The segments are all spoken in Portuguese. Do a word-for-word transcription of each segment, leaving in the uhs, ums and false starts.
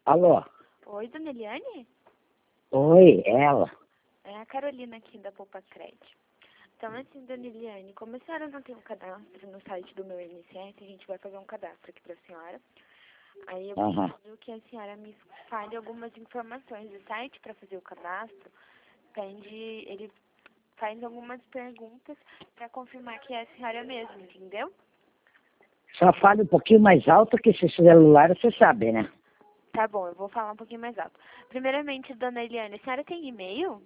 Alô? Oi, dona Eliane? Oi, ela. É a Carolina aqui da Poupa Crédito. Então, assim, dona Eliane, como a senhora não tem um cadastro no site do meu I N S S, a gente vai fazer um cadastro aqui para a senhora. Aí eu Aham. preciso que a senhora me fale algumas informações do site para fazer o cadastro. Pede, ele faz algumas perguntas para confirmar que é a senhora mesmo, entendeu? Só fale um pouquinho mais alto que esse celular você sabe, né? Tá bom, eu vou falar um pouquinho mais alto. Primeiramente, dona Eliane, a senhora tem e-mail?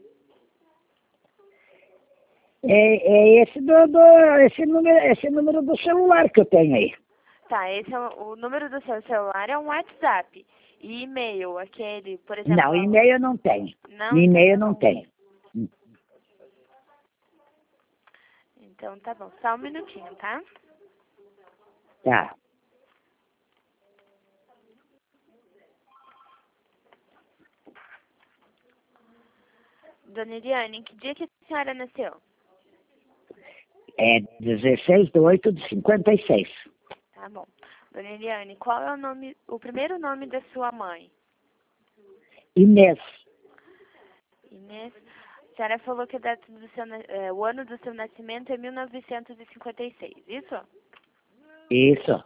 É, é esse, do, do, esse, número, esse número do celular que eu tenho aí. Tá, esse é o, o número do seu celular é um WhatsApp. E e-mail, aquele, por exemplo... Não, e-mail eu não tenho. Não, então E-mail tá eu não bom. tenho. Então tá bom, só um minutinho, tá? Tá. Dona Eliane, em que dia que a senhora nasceu? É dezesseis de oito de cinquenta e seis. Tá bom. Dona Eliane, qual é o nome, o primeiro nome da sua mãe? Inês. Inês. A senhora falou que a data do seu, na- é, o ano do seu nascimento é mil novecentos e cinquenta e seis, isso? Isso.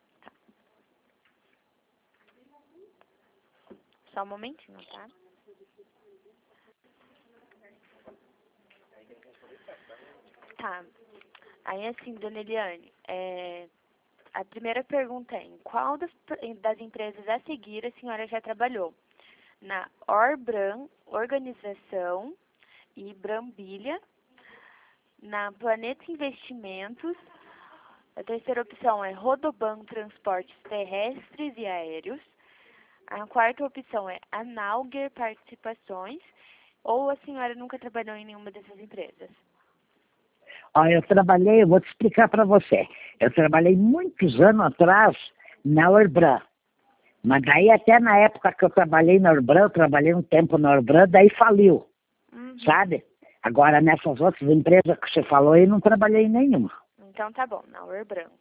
Só um momentinho, tá? Tá. Aí assim, dona Eliane, é, a primeira pergunta é, em qual das, das empresas a seguir a senhora já trabalhou? Na Orbran Organização e Brambilha, na Planeta Investimentos, a terceira opção é Rodoban Transportes Terrestres e Aéreos, a quarta opção é Analger Participações, ou a senhora nunca trabalhou em nenhuma dessas empresas? Ó, eu trabalhei, eu vou te explicar para você. Eu trabalhei muitos anos atrás na Orbran. Mas daí até na época que eu trabalhei na Orbran, eu trabalhei um tempo na Orbran, daí faliu, Uhum. sabe? Agora nessas outras empresas que você falou, eu não trabalhei em nenhuma. Então tá bom, na Orbran.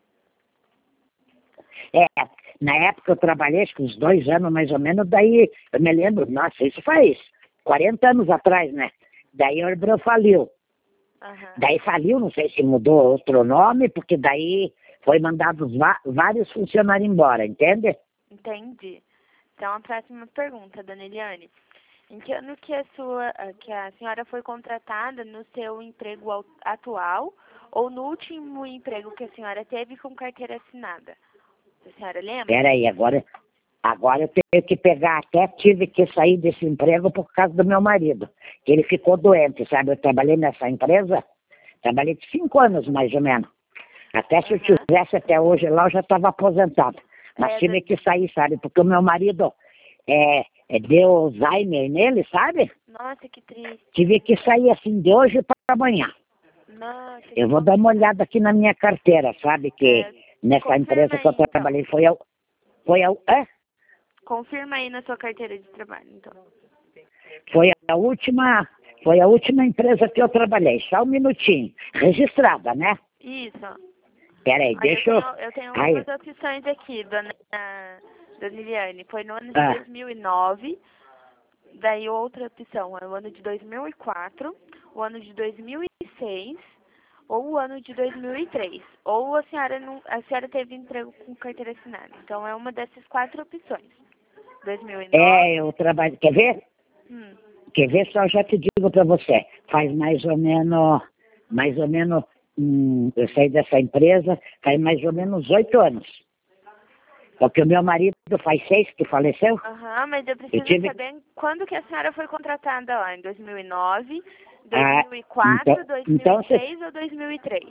É, na época eu trabalhei, acho que uns dois anos mais ou menos, daí eu me lembro, nossa, isso faz quarenta anos atrás, né? Daí a Orbran faliu. Aham. Daí faliu, não sei se mudou outro nome, porque daí foi mandado va- vários funcionários embora, entende? Entendi. Então, a próxima pergunta, dona Eliane. Em que ano que a, sua, ah, que a senhora foi contratada no seu emprego au- atual ou no último emprego que a senhora teve com carteira assinada? A senhora lembra? Peraí, agora, agora eu tenho que pegar, até tive que sair desse emprego por causa do meu marido, que ele ficou doente, sabe? Eu trabalhei nessa empresa, trabalhei de cinco anos mais ou menos. Até se eu Aham. tivesse até hoje lá, eu já estava aposentado. Mas É, tive do- que sair, sabe? Porque o meu marido é, é, deu Alzheimer nele, sabe? Nossa, que triste. Tive que sair assim de hoje para amanhã. Nossa, que Eu vou dar uma olhada aqui na minha carteira, sabe? Que É, nessa confirma empresa que eu aí, então. trabalhei foi ao. Foi ao. É? Confirma aí na sua carteira de trabalho, então. Foi a última. Foi a última empresa que eu trabalhei. Só um minutinho. Registrada, né? Isso. Peraí, Olha, eu deixa eu. tenho, eu tenho Aí. algumas opções aqui, dona, dona Liliane. Foi no ano de Ah, dois mil e nove, daí outra opção é o ano de dois mil e quatro, o ano de dois mil e seis ou o ano de dois mil e três. Ou a senhora, não, a senhora teve emprego com carteira assinada. Então, é uma dessas quatro opções. dois mil e nove. é, eu trabalho. Quer ver? Hum, Quer ver? Só já te digo para você. Faz mais ou menos. Mais ou menos. Hum, eu saí dessa empresa faz mais ou menos oito anos. Porque o meu marido faz seis que faleceu. Aham, mas eu Eu preciso tive. saber quando que a senhora foi contratada lá. Em dois mil e nove, Ah, então, dois mil e quatro, então, você, dois mil e seis ou dois mil e três?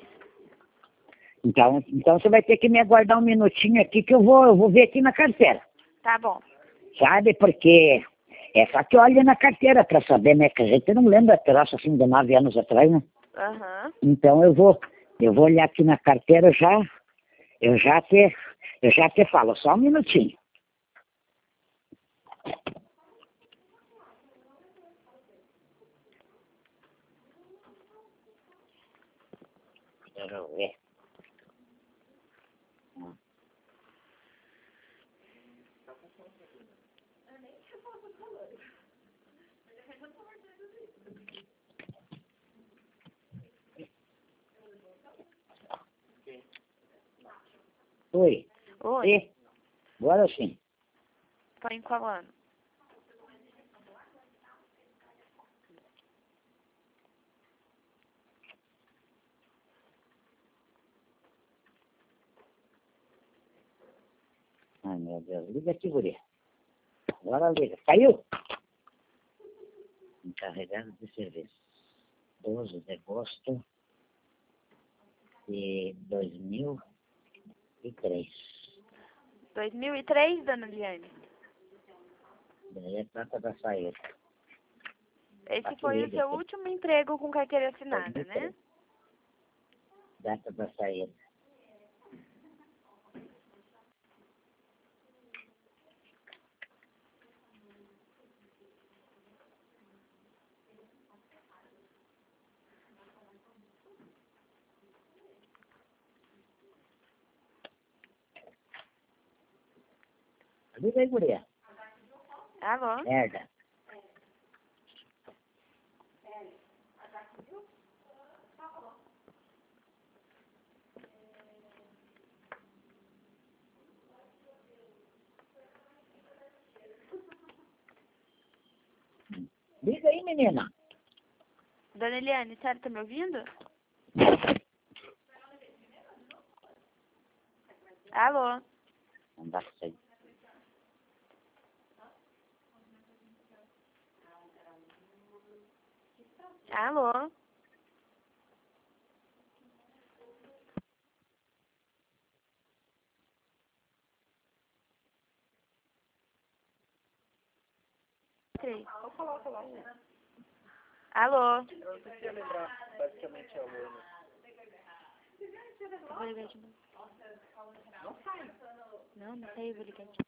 então, então você vai ter que me aguardar um minutinho aqui que eu vou, eu vou ver aqui na carteira. Tá bom. Sabe? Porque é só que olhe na carteira para saber, né? Que a gente não lembra troço assim de nove anos atrás, né? Aham. Então eu vou, eu vou olhar aqui na carteira já, eu já te, eu já te falo, só um minutinho. Deixa eu ver. Oi. Oi. E? Agora sim. Foi em qual ano? Ai, meu Deus. Liga aqui, guria. Agora liga. Caiu? Encarregado de serviço. doze de agosto de dois mil e três. dois mil e três, dona Eliane? Daí é prata da saída. Esse Aqui foi o liga seu aqui. último emprego com carteira assinada, né? Data da saída. Liga aí, guria. Alô? Merda. Liga aí, menina. Dona Eliane, a senhora tá me ouvindo? Alô? Não dá pra sair. Alô? Três. Alô? Eu não sei lembrar, basicamente é o ano. Vou ligar de novo. Não, não sei, vou ligar de novo.